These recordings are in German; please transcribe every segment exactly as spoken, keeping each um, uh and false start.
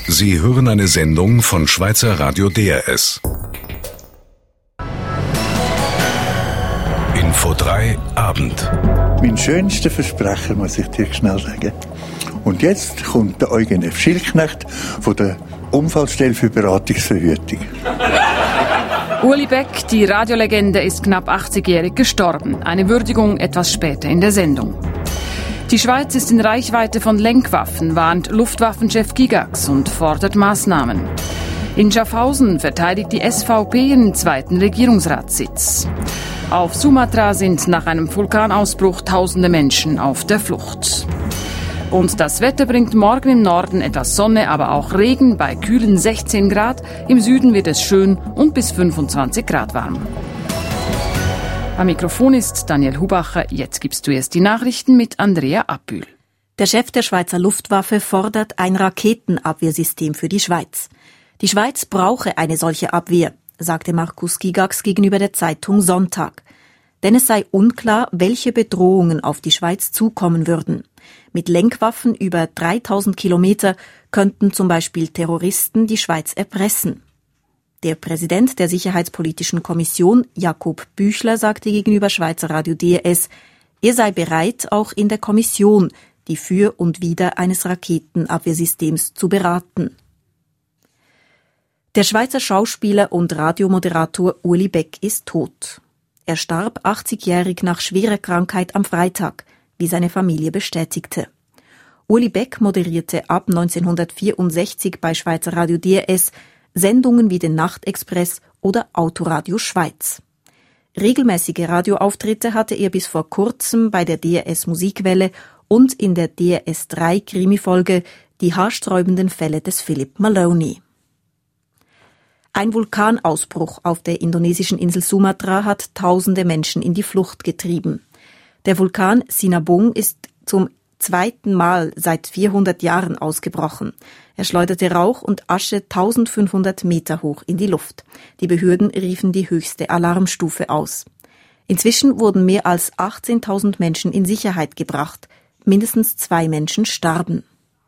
Sie hören eine Sendung von Schweizer Radio D R S. Info drei Abend. Mein schönster Versprecher, muss ich dir schnell sagen. Und jetzt kommt der Eugen F. Schildknecht von der Unfallstelle für Beratungsverhütung. Ueli Beck, die Radiolegende, ist knapp achtzigjährig gestorben. Eine Würdigung etwas später in der Sendung. Die Schweiz ist in Reichweite von Lenkwaffen, warnt Luftwaffenchef Gigax und fordert Maßnahmen. In Schaffhausen verteidigt die S V P ihren zweiten Regierungsratssitz. Auf Sumatra sind nach einem Vulkanausbruch tausende Menschen auf der Flucht. Und das Wetter bringt morgen im Norden etwas Sonne, aber auch Regen bei kühlen sechzehn Grad. Im Süden wird es schön und bis fünfundzwanzig Grad warm. Am Mikrofon ist Daniel Hubacher. Jetzt gibst du erst die Nachrichten mit Andrea Abbühl. Der Chef der Schweizer Luftwaffe fordert ein Raketenabwehrsystem für die Schweiz. Die Schweiz brauche eine solche Abwehr, sagte Markus Gigax gegenüber der Zeitung Sonntag. Denn es sei unklar, welche Bedrohungen auf die Schweiz zukommen würden. Mit Lenkwaffen über dreitausend Kilometer könnten zum Beispiel Terroristen die Schweiz erpressen. Der Präsident der Sicherheitspolitischen Kommission, Jakob Büchler, sagte gegenüber Schweizer Radio D R S, er sei bereit, auch in der Kommission die Für und Wider eines Raketenabwehrsystems zu beraten. Der Schweizer Schauspieler und Radiomoderator Ueli Beck ist tot. Er starb achtzigjährig nach schwerer Krankheit am Freitag, wie seine Familie bestätigte. Ueli Beck moderierte ab neunzehnhundertvierundsechzig bei Schweizer Radio D R S Sendungen wie den Nachtexpress oder Autoradio Schweiz. Regelmäßige Radioauftritte hatte er bis vor kurzem bei der D R S Musikwelle und in der D R S drei Krimifolge Die haarsträubenden Fälle des Philip Maloney. Ein Vulkanausbruch auf der indonesischen Insel Sumatra hat tausende Menschen in die Flucht getrieben. Der Vulkan Sinabung ist zum zweiten Mal seit vierhundert Jahren ausgebrochen. Er schleuderte Rauch und Asche eintausendfünfhundert Meter hoch in die Luft. Die Behörden riefen die höchste Alarmstufe aus. Inzwischen wurden mehr als achtzehntausend Menschen in Sicherheit gebracht. Mindestens zwei Menschen starben.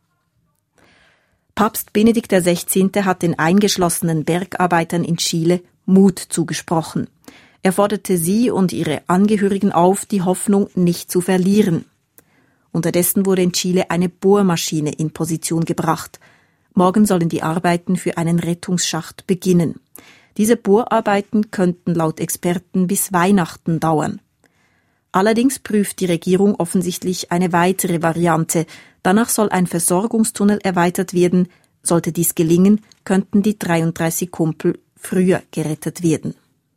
Papst Benedikt der Sechzehnte hat den eingeschlossenen Bergarbeitern in Chile Mut zugesprochen. Er forderte sie und ihre Angehörigen auf, die Hoffnung nicht zu verlieren. Unterdessen wurde in Chile eine Bohrmaschine in Position gebracht. Morgen sollen die Arbeiten für einen Rettungsschacht beginnen. Diese Bohrarbeiten könnten laut Experten bis Weihnachten dauern. Allerdings prüft die Regierung offensichtlich eine weitere Variante. Danach soll ein Versorgungstunnel erweitert werden. Sollte dies gelingen, könnten die dreiunddreißig Kumpel früher gerettet werden.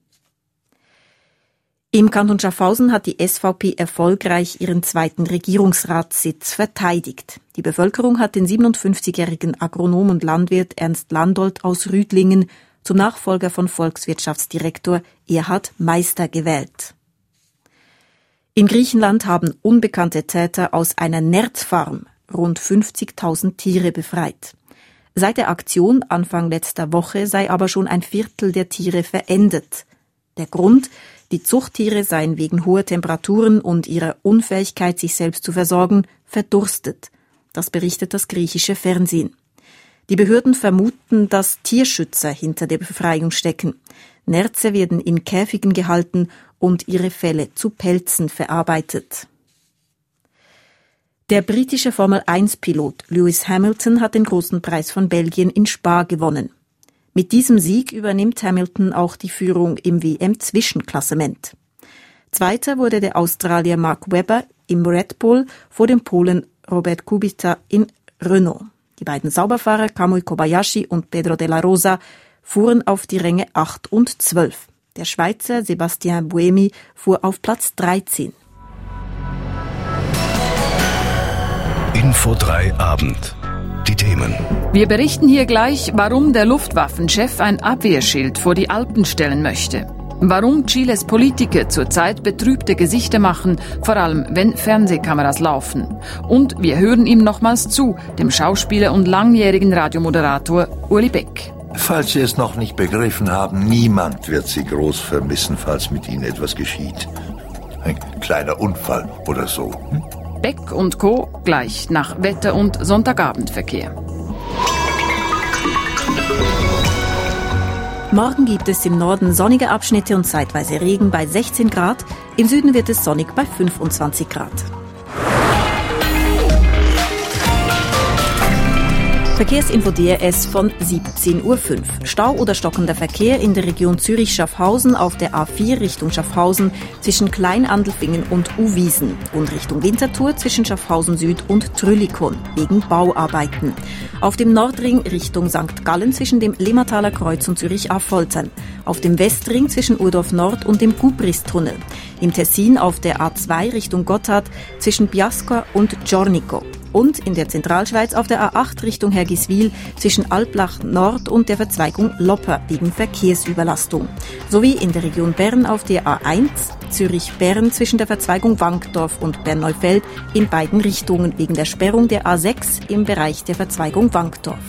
Im Kanton Schaffhausen hat die S V P erfolgreich ihren zweiten Regierungsratssitz verteidigt. Die Bevölkerung hat den siebenundfünfzigjährigen Agronom und Landwirt Ernst Landolt aus Rüdlingen zum Nachfolger von Volkswirtschaftsdirektor Erhard Meister gewählt. In Griechenland haben unbekannte Täter aus einer Nerzfarm rund fünfzigtausend Tiere befreit. Seit der Aktion Anfang letzter Woche sei aber schon ein Viertel der Tiere verendet. Der Grund: Die Zuchttiere seien wegen hoher Temperaturen und ihrer Unfähigkeit, sich selbst zu versorgen, verdurstet. Das berichtet das griechische Fernsehen. Die Behörden vermuten, dass Tierschützer hinter der Befreiung stecken. Nerze werden in Käfigen gehalten und ihre Felle zu Pelzen verarbeitet. Der britische Formel eins Pilot Lewis Hamilton hat den großen Preis von Belgien in Spa gewonnen. Mit diesem Sieg übernimmt Hamilton auch die Führung im W M-Zwischenklassement. Zweiter wurde der Australier Mark Webber im Red Bull vor dem Polen Robert Kubica in Renault. Die beiden Sauberfahrer Kamui Kobayashi und Pedro de la Rosa fuhren auf die Ränge acht und zwölf. Der Schweizer Sébastien Buemi fuhr auf Platz dreizehn. Info drei Abend. Die Themen. Wir berichten hier gleich, warum der Luftwaffenchef ein Abwehrschild vor die Alpen stellen möchte. Warum Chiles Politiker zurzeit betrübte Gesichter machen, vor allem wenn Fernsehkameras laufen. Und wir hören ihm nochmals zu, dem Schauspieler und langjährigen Radiomoderator Ueli Beck. Falls Sie es noch nicht begriffen haben, niemand wird Sie groß vermissen, falls mit Ihnen etwas geschieht. Ein kleiner Unfall oder so. Hm? Beck und Co. gleich nach Wetter- und Sonntagabendverkehr. Morgen gibt es im Norden sonnige Abschnitte und zeitweise Regen bei sechzehn Grad. Im Süden wird es sonnig bei fünfundzwanzig Grad. Verkehrsinfo D R S von siebzehn Uhr fünf. Stau oder stockender Verkehr in der Region Zürich-Schaffhausen auf der A vier Richtung Schaffhausen zwischen Kleinandelfingen und Uwiesen und Richtung Winterthur zwischen Schaffhausen Süd und Trüllikon wegen Bauarbeiten. Auf dem Nordring Richtung Sankt Gallen zwischen dem Limmertaler Kreuz und Zürich-Affoltern. Auf dem Westring zwischen Urdorf Nord und dem Gubristunnel. Im Tessin auf der A zwei Richtung Gotthard zwischen Biasca und Giornico. Und in der Zentralschweiz auf der A acht Richtung Hergiswil zwischen Alblach Nord und der Verzweigung Lopper wegen Verkehrsüberlastung. Sowie in der Region Bern auf der A eins Zürich-Bern zwischen der Verzweigung Wankdorf und Bernneufeld in beiden Richtungen wegen der Sperrung der A sechs im Bereich der Verzweigung Wankdorf.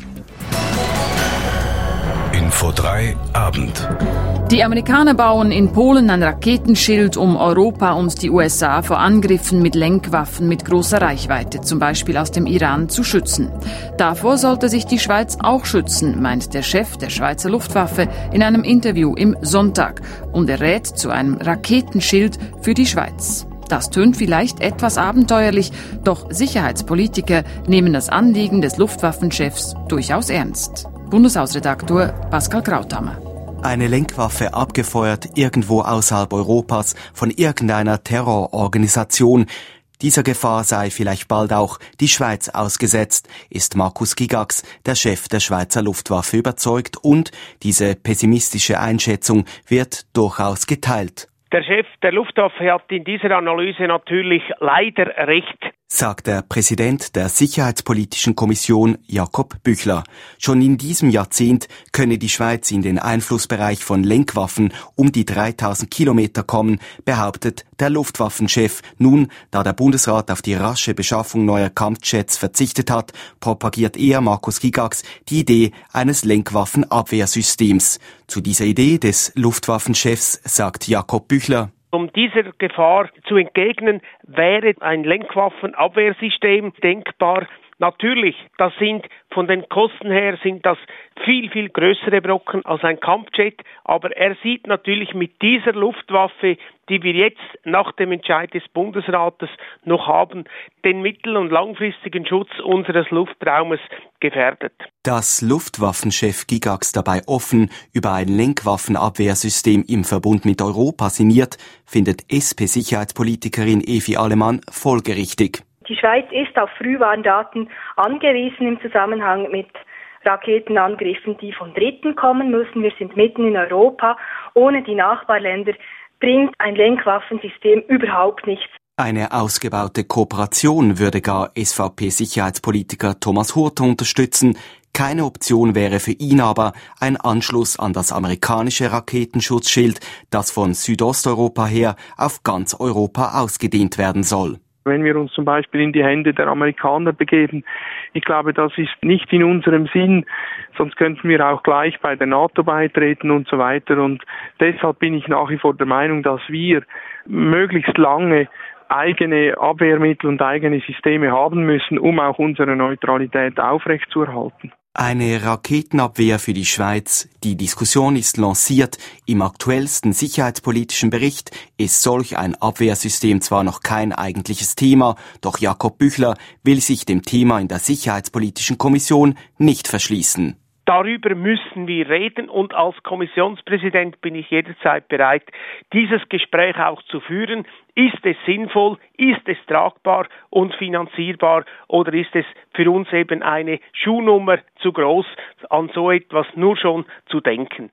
Info drei Abend. Die Amerikaner bauen in Polen ein Raketenschild, um Europa und die U S A vor Angriffen mit Lenkwaffen mit großer Reichweite, zum Beispiel aus dem Iran, zu schützen. Davor sollte sich die Schweiz auch schützen, meint der Chef der Schweizer Luftwaffe in einem Interview im Sonntag. Und er rät zu einem Raketenschild für die Schweiz. Das tönt vielleicht etwas abenteuerlich, doch Sicherheitspolitiker nehmen das Anliegen des Luftwaffenchefs durchaus ernst. Bundeshausredaktor Pascal Krauthammer. Eine Lenkwaffe abgefeuert irgendwo außerhalb Europas von irgendeiner Terrororganisation. Dieser Gefahr sei vielleicht bald auch die Schweiz ausgesetzt, ist Markus Gigax, der Chef der Schweizer Luftwaffe, überzeugt, und diese pessimistische Einschätzung wird durchaus geteilt. Der Chef der Luftwaffe hat in dieser Analyse natürlich leider recht, sagt der Präsident der Sicherheitspolitischen Kommission Jakob Büchler. Schon in diesem Jahrzehnt könne die Schweiz in den Einflussbereich von Lenkwaffen um die dreitausend Kilometer kommen, behauptet der Luftwaffenchef. Nun, da der Bundesrat auf die rasche Beschaffung neuer Kampfjets verzichtet hat, propagiert er, Markus Gigax, die Idee eines Lenkwaffenabwehrsystems. Zu dieser Idee des Luftwaffenchefs sagt Jakob Büchler: Um dieser Gefahr zu entgegnen, wäre ein Lenkwaffenabwehrsystem denkbar. Natürlich, das sind von den Kosten her sind das viel, viel größere Brocken als ein Kampfjet. Aber er sieht natürlich mit dieser Luftwaffe, die wir jetzt nach dem Entscheid des Bundesrates noch haben, den mittel- und langfristigen Schutz unseres Luftraumes gefährdet. Dass Luftwaffenchef Gigax dabei offen über ein Lenkwaffenabwehrsystem im Verbund mit Europa sinniert, findet S P-Sicherheitspolitikerin Evi Alemann folgerichtig. Die Schweiz ist auf Frühwarndaten angewiesen im Zusammenhang mit Raketenangriffen, die von Dritten kommen müssen. Wir sind mitten in Europa. Ohne die Nachbarländer bringt ein Lenkwaffensystem überhaupt nichts. Eine ausgebaute Kooperation würde gar S V P-Sicherheitspolitiker Thomas Hurter unterstützen. Keine Option wäre für ihn aber ein Anschluss an das amerikanische Raketenschutzschild, das von Südosteuropa her auf ganz Europa ausgedehnt werden soll. Wenn wir uns zum Beispiel in die Hände der Amerikaner begeben, ich glaube, das ist nicht in unserem Sinn, sonst könnten wir auch gleich bei der NATO beitreten und so weiter. Und deshalb bin ich nach wie vor der Meinung, dass wir möglichst lange eigene Abwehrmittel und eigene Systeme haben müssen, um auch unsere Neutralität aufrechtzuerhalten. Eine Raketenabwehr für die Schweiz. Die Diskussion ist lanciert. Im aktuellsten sicherheitspolitischen Bericht ist solch ein Abwehrsystem zwar noch kein eigentliches Thema, doch Jakob Büchler will sich dem Thema in der Sicherheitspolitischen Kommission nicht verschließen. Darüber müssen wir reden, und als Kommissionspräsident bin ich jederzeit bereit, dieses Gespräch auch zu führen. Ist es sinnvoll, ist es tragbar und finanzierbar, oder ist es für uns eben eine Schuhnummer zu groß, an so etwas nur schon zu denken?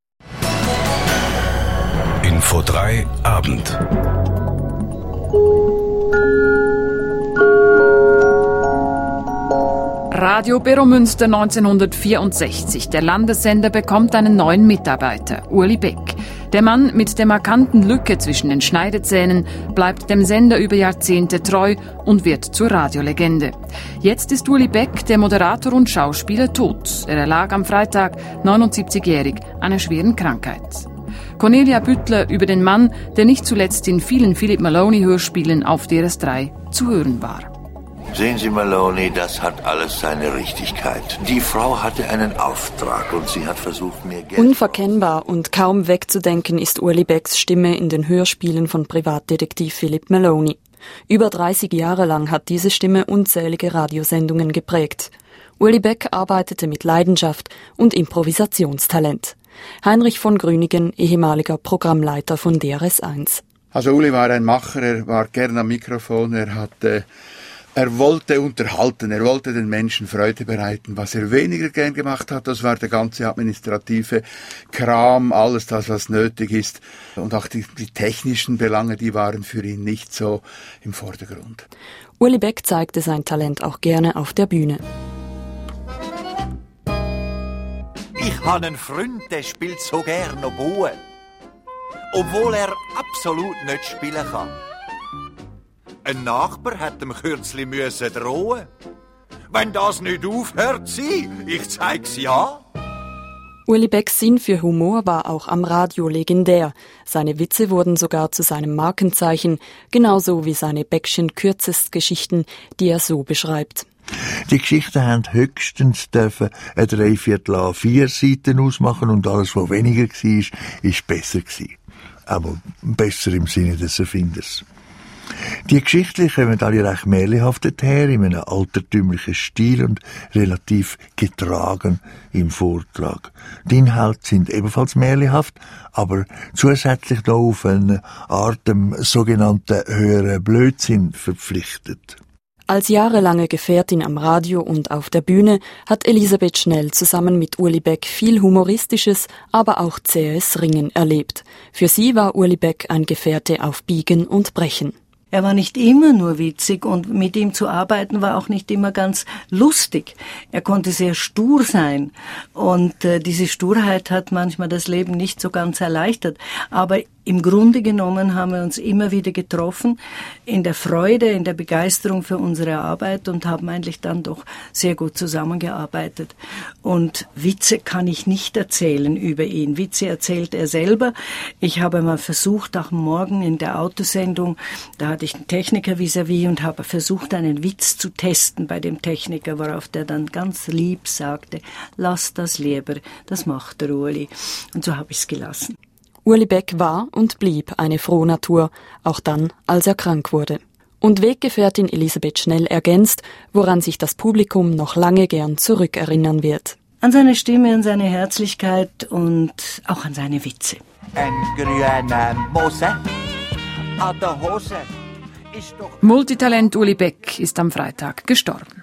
Info drei Abend. Radio Beromünster neunzehnhundertvierundsechzig. Der Landessender bekommt einen neuen Mitarbeiter, Uli Beck. Der Mann mit der markanten Lücke zwischen den Schneidezähnen bleibt dem Sender über Jahrzehnte treu und wird zur Radiolegende. Jetzt ist Uli Beck, der Moderator und Schauspieler, tot. Er erlag am Freitag, neunundsiebzigjährig, einer schweren Krankheit. Cornelia Büttler über den Mann, der nicht zuletzt in vielen Philip Maloney-Hörspielen auf D R S drei zu hören war. Sehen Sie, Maloney, das hat alles seine Richtigkeit. Die Frau hatte einen Auftrag und sie hat versucht, mir Geld... Unverkennbar und kaum wegzudenken ist Ueli Becks Stimme in den Hörspielen von Privatdetektiv Philip Maloney. Über dreißig Jahre lang hat diese Stimme unzählige Radiosendungen geprägt. Ueli Beck arbeitete mit Leidenschaft und Improvisationstalent. Heinrich von Grünigen, ehemaliger Programmleiter von D R S eins. Also Uli war ein Macher, er war gern am Mikrofon, er hatte... Er wollte unterhalten, er wollte den Menschen Freude bereiten. Was er weniger gern gemacht hat, das war der ganze administrative Kram, alles das, was nötig ist. Und auch die, die technischen Belange, die waren für ihn nicht so im Vordergrund. Ueli Beck zeigte sein Talent auch gerne auf der Bühne. Ich habe einen Freund, der spielt so gerne Oboe, obwohl er absolut nicht spielen kann. Ein Nachbar hat dem kürzlich müssen drohen. Wenn das nicht aufhört, sie, ich zeig's ja. Ueli Becks Sinn für Humor war auch am Radio legendär. Seine Witze wurden sogar zu seinem Markenzeichen, genauso wie seine Beckschen Kürzestgeschichten, die er so beschreibt. Die Geschichten haben höchstens dürfen ein Dreiviertel A vier Seiten ausmachen und alles, was weniger war, ist besser gewesen. Aber besser im Sinne des Erfinders. Die Geschichten kommen alle recht märchenhaft her, in einem altertümlichen Stil und relativ getragen im Vortrag. Die Inhalte sind ebenfalls märchenhaft, aber zusätzlich noch auf eine Art dem sogenannten höheren Blödsinn verpflichtet. Als jahrelange Gefährtin am Radio und auf der Bühne hat Elisabeth Schnell zusammen mit Ueli Beck viel Humoristisches, aber auch zähes Ringen erlebt. Für sie war Ueli Beck ein Gefährte auf Biegen und Brechen. Er war nicht immer nur witzig und mit ihm zu arbeiten war auch nicht immer ganz lustig. Er konnte sehr stur sein und äh, diese Sturheit hat manchmal das Leben nicht so ganz erleichtert. Aber im Grunde genommen haben wir uns immer wieder getroffen in der Freude, in der Begeisterung für unsere Arbeit und haben eigentlich dann doch sehr gut zusammengearbeitet. Und Witze kann ich nicht erzählen über ihn. Witze erzählt er selber. Ich habe mal versucht, auch morgen in der Autosendung, da hatte ich einen Techniker vis-à-vis und habe versucht, einen Witz zu testen bei dem Techniker, worauf der dann ganz lieb sagte, lass das lieber, das macht der Ueli. Und so habe ich es gelassen. Ueli Beck war und blieb eine Frohnatur, auch dann, als er krank wurde. Und Weggefährtin Elisabeth Schnell ergänzt, woran sich das Publikum noch lange gern zurückerinnern wird. An seine Stimme, an seine Herzlichkeit und auch an seine Witze. Ein grüner Mose an der Hose ist doch... Multitalent Ueli Beck ist am Freitag gestorben.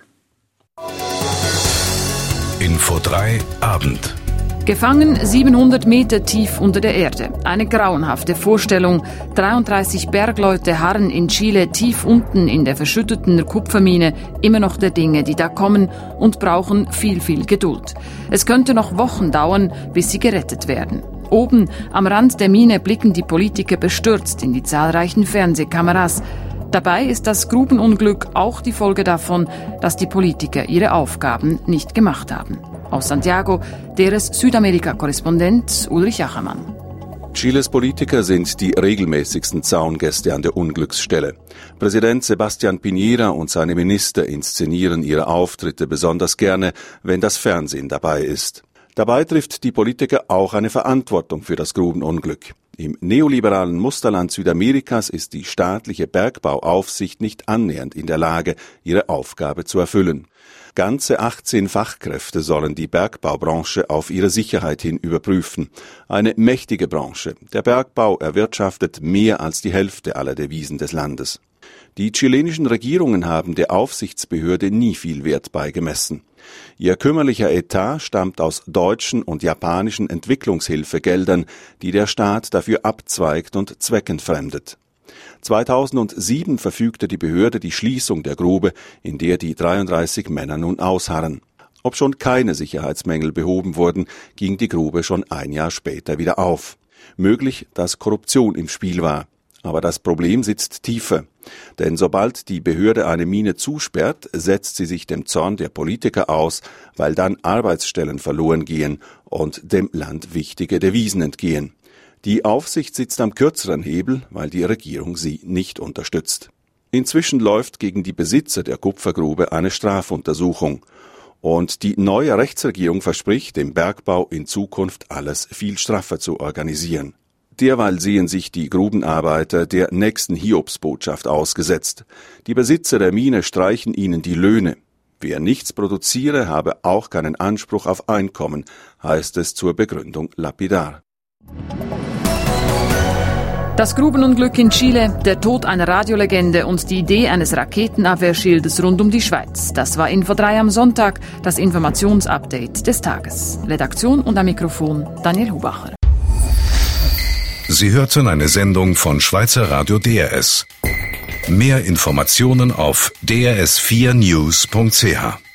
Info drei Abend. Gefangen siebenhundert Meter tief unter der Erde. Eine grauenhafte Vorstellung. dreiunddreißig Bergleute harren in Chile tief unten in der verschütteten Kupfermine immer noch der Dinge, die da kommen und brauchen viel, viel Geduld. Es könnte noch Wochen dauern, bis sie gerettet werden. Oben am Rand der Mine blicken die Politiker bestürzt in die zahlreichen Fernsehkameras. Dabei ist das Grubenunglück auch die Folge davon, dass die Politiker ihre Aufgaben nicht gemacht haben. Aus Santiago, deres Südamerika-Korrespondent Ulrich Achermann. Chiles Politiker sind die regelmäßigsten Zaungäste an der Unglücksstelle. Präsident Sebastián Piñera und seine Minister inszenieren ihre Auftritte besonders gerne, wenn das Fernsehen dabei ist. Dabei trifft die Politiker auch eine Verantwortung für das Grubenunglück. Im neoliberalen Musterland Südamerikas ist die staatliche Bergbauaufsicht nicht annähernd in der Lage, ihre Aufgabe zu erfüllen. Ganze achtzehn Fachkräfte sollen die Bergbaubranche auf ihre Sicherheit hin überprüfen. Eine mächtige Branche. Der Bergbau erwirtschaftet mehr als die Hälfte aller Devisen des Landes. Die chilenischen Regierungen haben der Aufsichtsbehörde nie viel Wert beigemessen. Ihr kümmerlicher Etat stammt aus deutschen und japanischen Entwicklungshilfegeldern, die der Staat dafür abzweigt und zweckentfremdet. zweitausendsieben verfügte die Behörde die Schließung der Grube, in der die dreiunddreißig Männer nun ausharren. Obschon keine Sicherheitsmängel behoben wurden, ging die Grube schon ein Jahr später wieder auf. Möglich, dass Korruption im Spiel war. Aber das Problem sitzt tiefer. Denn sobald die Behörde eine Mine zusperrt, setzt sie sich dem Zorn der Politiker aus, weil dann Arbeitsstellen verloren gehen und dem Land wichtige Devisen entgehen. Die Aufsicht sitzt am kürzeren Hebel, weil die Regierung sie nicht unterstützt. Inzwischen läuft gegen die Besitzer der Kupfergrube eine Strafuntersuchung. Und die neue Rechtsregierung verspricht, dem Bergbau in Zukunft alles viel straffer zu organisieren. Derweil sehen sich die Grubenarbeiter der nächsten Hiobsbotschaft ausgesetzt. Die Besitzer der Mine streichen ihnen die Löhne. Wer nichts produziere, habe auch keinen Anspruch auf Einkommen, heißt es zur Begründung lapidar. Das Grubenunglück in Chile, der Tod einer Radiolegende und die Idee eines Raketenabwehrschildes rund um die Schweiz. Das war Info drei am Sonntag, das Informationsupdate des Tages. Redaktion und am Mikrofon Daniel Hubacher. Sie hörten eine Sendung von Schweizer Radio D R S. Mehr Informationen auf d r s vier news punkt c h.